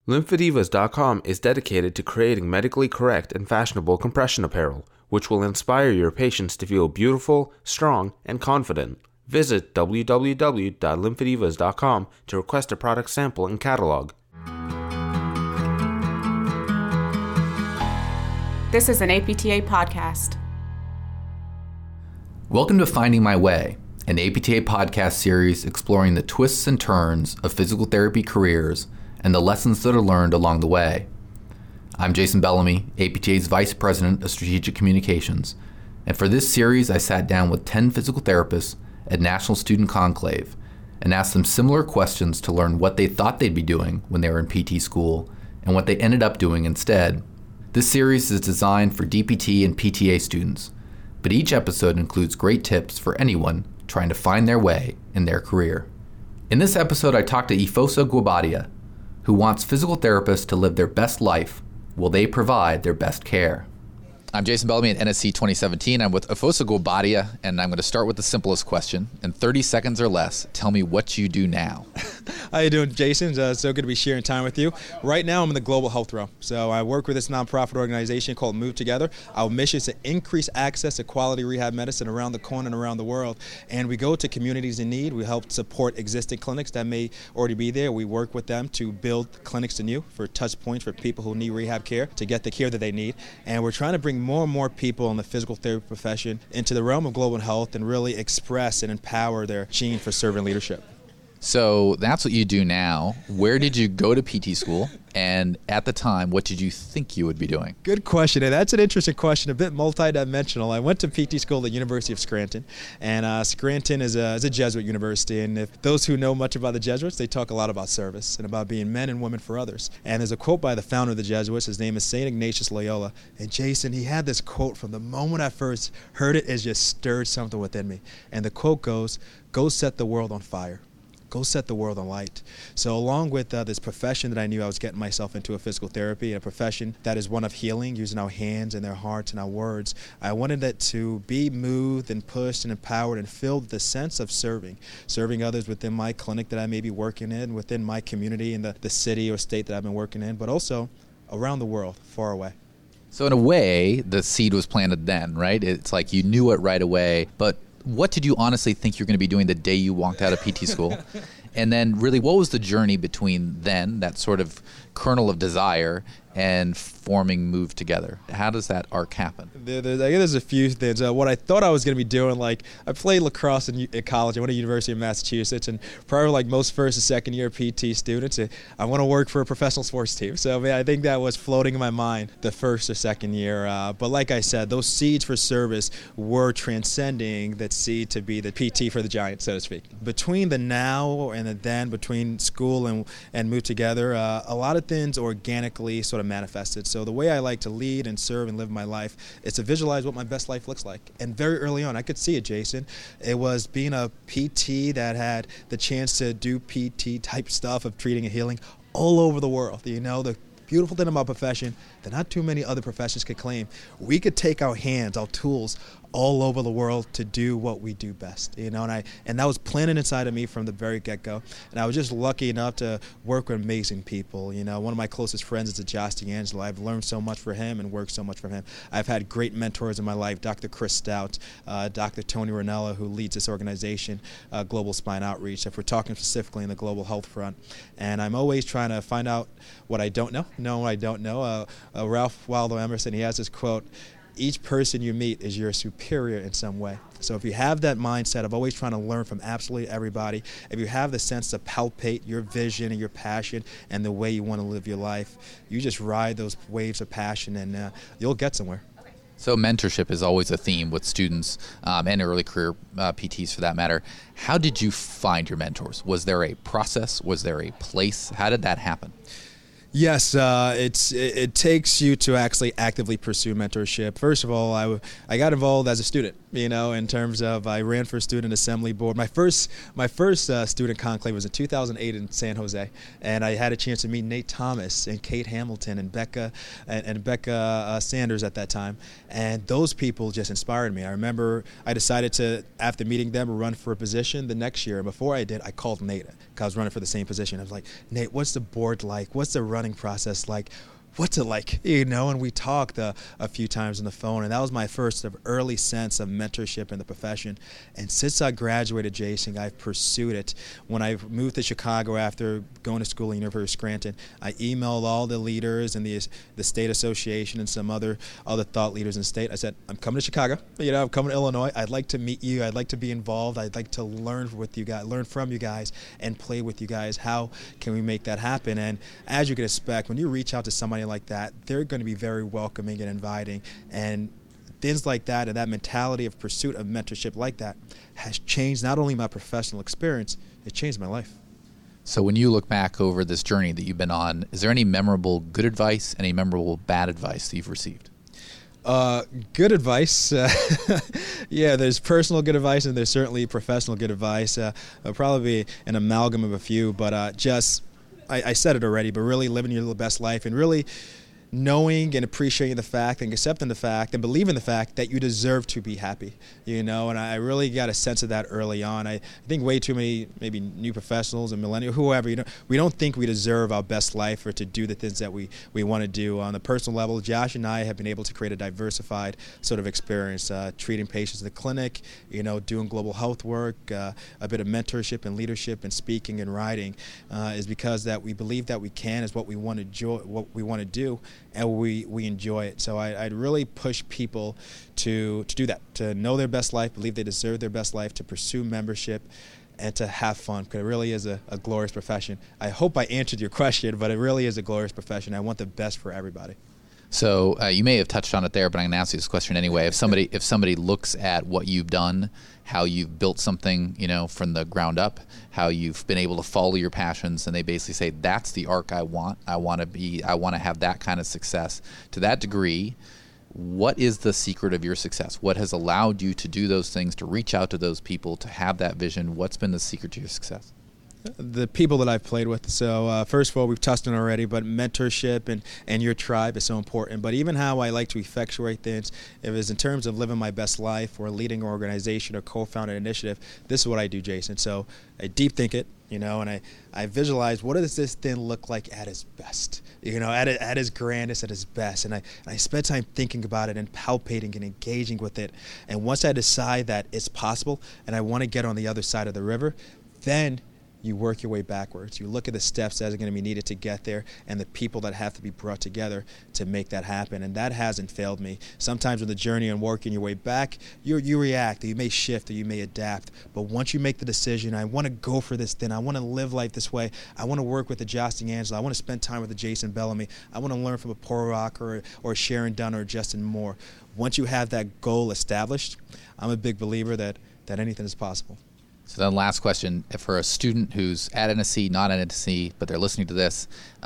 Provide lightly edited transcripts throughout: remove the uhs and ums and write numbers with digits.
Lymphedivas.com is dedicated to creating medically correct and fashionable compression apparel, which will inspire your patients to feel beautiful, strong, and confident. Visit www.lymphedivas.com to request a product sample and catalog. This is an APTA podcast. Welcome to Finding My Way, an APTA podcast series exploring the twists and turns of physical therapy careers and the lessons that are learned along the way. I'm Jason Bellamy, APTA's Vice President of Strategic Communications, and for this series I sat down with 10 physical therapists at National Student Conclave and asked them similar questions to learn what they thought they'd be doing when they were in PT school and what they ended up doing instead. This series is designed for DPT and PTA students, but each episode includes great tips for anyone trying to find their way in their career. In this episode, I talked to Ifosa Gwabadia, who wants physical therapists to live their best life while they provide their best care. I'm Jason Bellamy at NSC 2017. I'm with Ifosa Gwabadia, and I'm going to start with the simplest question. In 30 seconds or less, tell me what you do now. How you doing, Jason? It's so good to be sharing time with you. Right now, I'm in the global health realm. So I work with this nonprofit organization called Move Together. Our mission is to increase access to quality rehab medicine around the corner and around the world. And we go to communities in need. We help support existing clinics that may already be there. We work with them to build clinics anew for touch points for people who need rehab care to get the care that they need. And we're trying to bring more and more people in the physical therapy profession into the realm of global health and really express and empower their gene for servant leadership. So that's what you do now. Where did you go to PT school? And at the time, what did you think you would be doing? Good question, and that's an interesting question, a bit multidimensional. I went to PT school at the University of Scranton, and Scranton is a Jesuit university, and if those who know much about the Jesuits, they talk a lot about service and about being men and women for others. And there's a quote by the founder of the Jesuits. His name is St. Ignatius Loyola, and Jason, he had this quote from the moment I first heard it, it just stirred something within me. And the quote goes, "Go set the world on fire. Go set the world on light." So along with this profession that I knew I was getting myself into, a physical therapy, a profession that is one of healing, using our hands and their hearts and our words, I wanted it to be moved and pushed and empowered and filled with the sense of serving others within my clinic that I may be working in, within my community in the city or state that I've been working in, but also around the world, far away. So in a way, the seed was planted then, right? It's like you knew it right away, but what did you honestly think you're going to be doing the day you walked out of PT school? And then really, what was the journey between then, that sort of kernel of desire, and forming Move Together? How does that arc happen? There's a few things. What I thought I was going to be doing, like I played lacrosse in college. I went to University of Massachusetts, and probably like most first and second year PT students, I want to work for a professional sports team. So I think that was floating in my mind the first or second year. But like I said, those seeds for service were transcending that seed to be the PT for the Giants, so to speak. Between the now and the then, between school and Move Together, a lot of things organically sort of manifested. So the way I like to lead and serve and live my life is to visualize what my best life looks like. And very early on, I could see it, Jason. It was being a PT that had the chance to do PT type stuff of treating and healing all over the world. You know, the beautiful thing about profession that not too many other professions could claim. We could take our hands, our tools, all over the world to do what we do best, you know, and that was planted inside of me from the very get-go. And I was just lucky enough to work with amazing people. You know, one of my closest friends is Josh D'Angelo. I've learned so much from him and worked so much from him. I've had great mentors in my life, Dr. Chris Stout, Dr. Tony Ranella, who leads this organization, Global Spine Outreach, if we're talking specifically in the global health front. And I'm always trying to find out what I don't know what I don't know. Ralph Waldo Emerson, he has this quote, "Each person you meet is your superior in some way." So if you have that mindset of always trying to learn from absolutely everybody, if you have the sense to palpate your vision and your passion and the way you want to live your life, you just ride those waves of passion and you'll get somewhere. So mentorship is always a theme with students and early career PTs for that matter. How did you find your mentors? Was there a process? Was there a place? How did that happen? Yes, it takes you to actually actively pursue mentorship. First of all, I got involved as a student. in terms of I ran for student assembly board. My first student conclave was in 2008 in San Jose, and I had a chance to meet Nate Thomas and Kate Hamilton and Becca Sanders at that time, and those people just inspired me. I remember I decided to, after meeting them, run for a position the next year. Before I did, I called Nate because I was running for the same position. I was like, Nate, what's the board like? What's the running process like? What's it like? And we talked a few times on the phone, and that was my first early sense of mentorship in the profession. And since I graduated, Jason, I've pursued it. When I moved to Chicago after going to school at University of Scranton, I emailed all the leaders and the state association and some other thought leaders in the state. I said, I'm coming to Chicago. I'm coming to Illinois. I'd like to meet you. I'd like to be involved. I'd like to learn from you guys, and play with you guys. How can we make that happen? And as you can expect, when you reach out to somebody like that, they're going to be very welcoming and inviting, and things like that, and that mentality of pursuit of mentorship like that has changed not only my professional experience, it changed my life. So when you look back over this journey that you've been on, is there any memorable good advice, any memorable bad advice that you've received? Good advice. Yeah, there's personal good advice, and there's certainly professional good advice. It'll probably be an amalgam of a few, but I said it already, but really living your best life and really knowing and appreciating the fact and accepting the fact and believing the fact that you deserve to be happy, and I really got a sense of that early on. I think way too many maybe new professionals and millennials, whoever, we don't think we deserve our best life or to do the things that we want to do. On the personal level, Josh and I have been able to create a diversified sort of experience, treating patients in the clinic, doing global health work, a bit of mentorship and leadership and speaking and writing, is because that we believe that we can is what we want to do, and we enjoy it. So I'd really push people to do that, to know their best life, believe they deserve their best life, to pursue membership, and to have fun, because it really is a glorious profession. I hope I answered your question, but it really is a glorious profession. I want the best for everybody. So you may have touched on it there, but I'm going to ask you this question anyway. If somebody looks at what you've done, how you've built something, from the ground up, how you've been able to follow your passions, and they basically say, that's the arc I want. I want to have that kind of success. To that degree, what is the secret of your success? What has allowed you to do those things, to reach out to those people, to have that vision? What's been the secret to your success? The people that I've played with. So first of all, we've touched on already, but mentorship and your tribe is so important. But even how I like to effectuate things, if it's in terms of living my best life or leading an organization or co-founding an initiative, this is what I do, Jason. So I deep think it, and I visualize what does this thing look like at its best, at its grandest, at its best. And I spend time thinking about it and palpating and engaging with it. And once I decide that it's possible and I want to get on the other side of the river, then you work your way backwards. You look at the steps that are going to be needed to get there and the people that have to be brought together to make that happen. And that hasn't failed me. Sometimes with the journey and working your way back, you react, or you may shift, or you may adapt. But once you make the decision, I want to go for this thing. I want to live life this way. I want to work with the Josh D'Angelo. I want to spend time with the Jason Bellamy. I want to learn from a Paul Rock or Sharon Dunn or Justin Moore. Once you have that goal established, I'm a big believer that anything is possible. So then last question, for a student who's at NSC, not at NSC, but they're listening to this,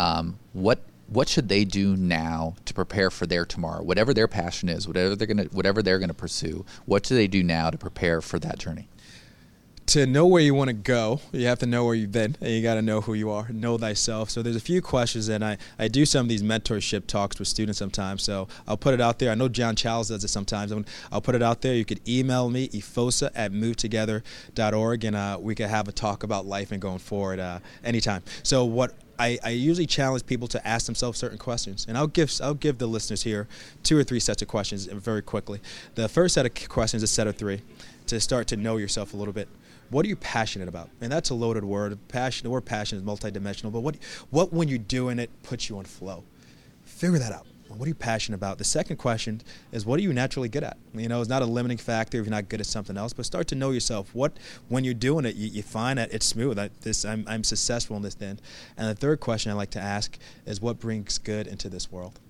what should they do now to prepare for their tomorrow? Whatever their passion is, whatever they're gonna pursue, what do they do now to prepare for that journey? To know where you want to go, you have to know where you've been, and you got to know who you are, know thyself. So there's a few questions, and I do some of these mentorship talks with students sometimes, so I'll put it out there. I know John Charles does it sometimes. I'll put it out there. You could email me, efosa@movetogether.org, and we could have a talk about life and going forward anytime. So what I usually challenge people to ask themselves certain questions, and I'll give the listeners here 2 or 3 sets of questions very quickly. The first set of questions is a set of 3 to start to know yourself a little bit. What are you passionate about? And that's a loaded word. The word passion is multidimensional, but what when you're doing it puts you on flow? Figure that out. What are you passionate about? The second question is, what are you naturally good at? It's not a limiting factor if you're not good at something else, but start to know yourself. When you're doing it, you find that it's smooth. I'm successful in this thing. And the third question I like to ask is, what brings good into this world?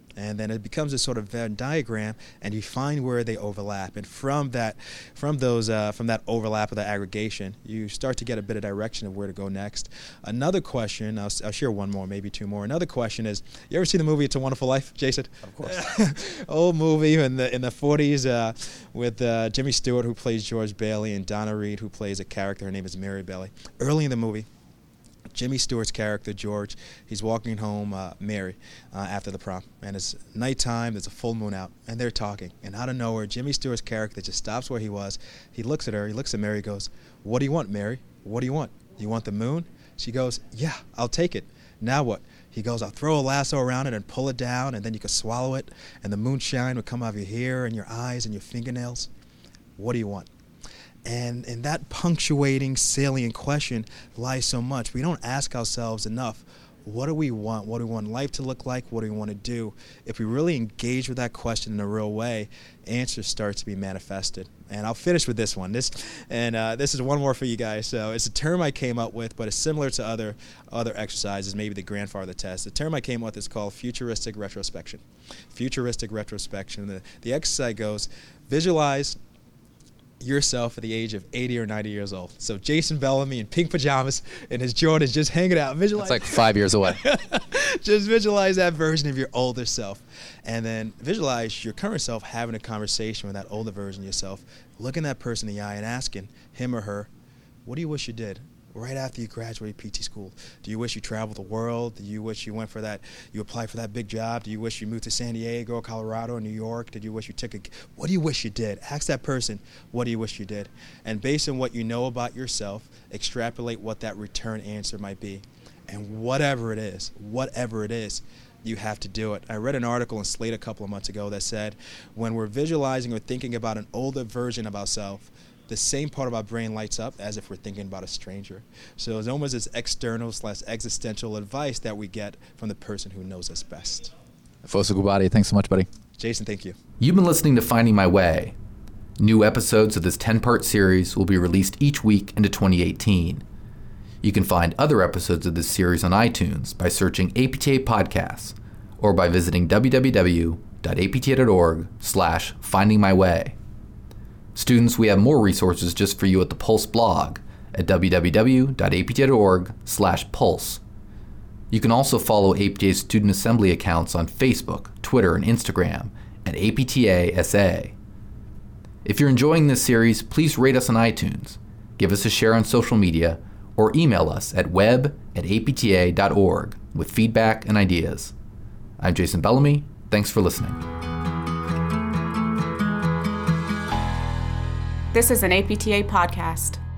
And then it becomes a sort of Venn diagram, and you find where they overlap. And from that overlap of the aggregation, you start to get a bit of direction of where to go next. Another question, I'll share one more, maybe two more. Another question is, you ever see the movie It's a Wonderful Life, Jason? Of course. Old movie in the 40s with Jimmy Stewart, who plays George Bailey, and Donna Reed, who plays a character. Her name is Mary Bailey. Early in the movie, Jimmy Stewart's character, George, he's walking home Mary after the prom. And it's nighttime, there's a full moon out, and they're talking. And out of nowhere, Jimmy Stewart's character just stops where he was. He looks at her, he looks at Mary, goes, "What do you want, Mary? What do you want? You want the moon?" She goes, "Yeah, I'll take it. Now what?" He goes, "I'll throw a lasso around it and pull it down, and then you can swallow it, and the moonshine will come out of your hair and your eyes and your fingernails. What do you want?" And in that punctuating, salient question lies so much. We don't ask ourselves enough, what do we want? What do we want life to look like? What do we want to do? If we really engage with that question in a real way, answers start to be manifested. And I'll finish with this one. This is one more for you guys. So it's a term I came up with, but it's similar to other exercises, maybe the grandfather test. The term I came up with is called futuristic retrospection. Futuristic retrospection. The exercise goes, visualize yourself at the age of 80 or 90 years old. So Jason Bellamy in pink pajamas and his Jordans just hanging out. Visualize. It's like 5 years away. Just visualize that version of your older self. And then visualize your current self having a conversation with that older version of yourself, looking that person in the eye and asking him or her, what do you wish you did right after you graduated PT school? Do you wish you traveled the world? Do you wish you went for that, you applied for that big job? Do you wish you moved to San Diego, Colorado, or New York? Did you wish you what do you wish you did? Ask that person, what do you wish you did? And based on what you know about yourself, extrapolate what that return answer might be. And whatever it is, you have to do it. I read an article in Slate a couple of months ago that said when we're visualizing or thinking about an older version of ourselves, the same part of our brain lights up as if we're thinking about a stranger. So it's almost this external/existential advice that we get from the person who knows us best. Fosu Gubati, thanks so much, buddy. Jason, thank you. You've been listening to Finding My Way. New episodes of this 10-part series will be released each week into 2018. You can find other episodes of this series on iTunes by searching APTA Podcasts or by visiting www.apta.org/findingmyway. Students, we have more resources just for you at the Pulse blog at www.apta.org/pulse. You can also follow APTA's Student Assembly accounts on Facebook, Twitter, and Instagram at APTA-SA. If you're enjoying this series, please rate us on iTunes, give us a share on social media, or email us at web@apta.org with feedback and ideas. I'm Jason Bellamy. Thanks for listening. This is an APTA podcast.